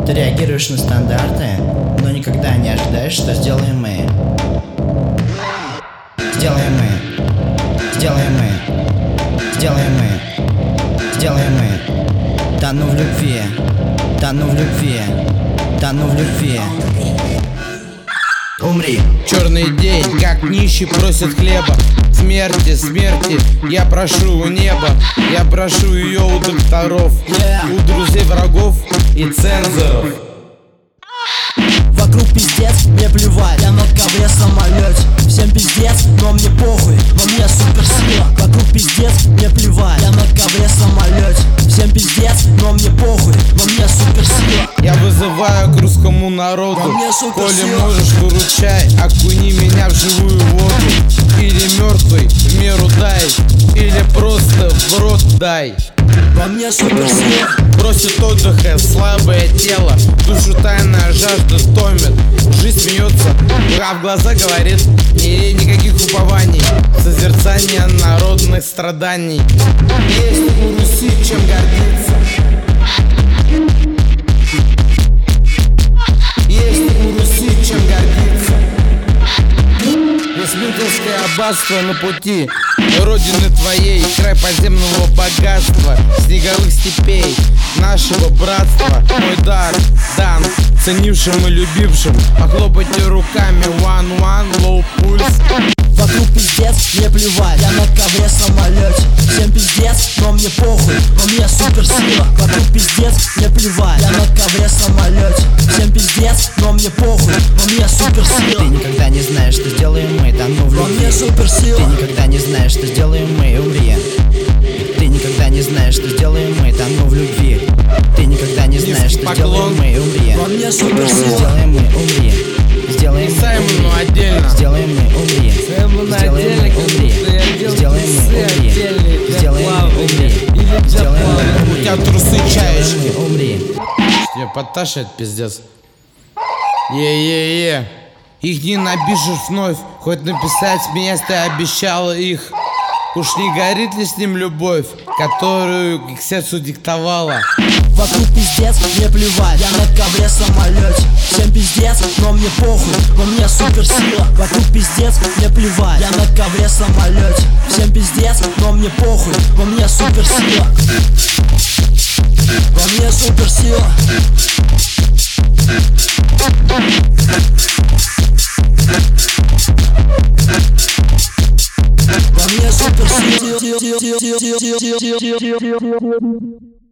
Ты реагируешь на стандарты, но никогда не ожидаешь, что сделаем мы. Сделаем мы. Сделаем мы. Сделаем мы. Сделаем мы. Тону в любви. Тону в любви. Тону в любви. Умри. Черный день, как нищий просит хлеба. Смерти, смерти, я прошу у неба. Я прошу ее у докторов, у друзей, врагов и цензоров. Вокруг пиздец, мне плевать, я на ковре самолете. Всем пиздец, но мне похуй, во мне суперсила. Вокруг пиздец, мне плевать, я на ковре самолете. Всем пиздец, но мне похуй, во мне суперсила. Я вызываю к русскому народу: коли можешь, выручай, окуни меня в живую воду. Или мертвый в меру дай, или просто в рот дай. Во мне суперсила. Просит отдыха слабое тело, душу тайная жажда томит. Жизнь смеется, а в глаза говорит: никаких упований, созерцание народных страданий. Есть у Руси чем гордиться. Есть у Руси чем гордиться. Вестминстерское аббатство на пути родины твоей, край подземного богатства, снеговых степей, нашего братства. Мой дар дан ценившим и любившим. Похлопайте руками, one, low pulse. Вокруг пиздец, мне плевать, я на ковре самолете. Всем пиздец, но мне похуй, во мне суперсила. Вокруг пиздец, мне плевать, я на ковре самолете. Всем пиздец, но мне похуй, во мне суперсила. Ты никогда не знаешь, что сделаем мы. Тону в Во любви. мне суперсила. Ты никогда не знаешь, что сделаем мы. Умри. Ты никогда не знаешь, что сделаем мы. Тону в любви. Ты никогда не знаешь, что сделаем мы. Умри. Во мне суперсила. Сделаем мы. Умри. Сделаем мы. Саймону отдельно. Сделаем мы. Умри. Сделаем мы. Умри. Сделаем мы. Умри. Сделаем мы. Умри. Сделаем мы. У тебя трусы чаешь. Сделаем мы. Умри. Тебя подташет, пиздец. Е-е-е. Их не напишешь вновь, хоть написать место обещала их. Уж не горит ли с ним любовь, которую к сердцу диктовала? Вокруг пиздец, мне плевать, я на ковре самолете. Всем пиздец, но мне похуй, во мне суперсила. Вокруг пиздец, мне плевать, я на ковре самолете. Всем пиздец, но мне похуй, во мне суперсила. Во мне суперсила. Во мне суперсила.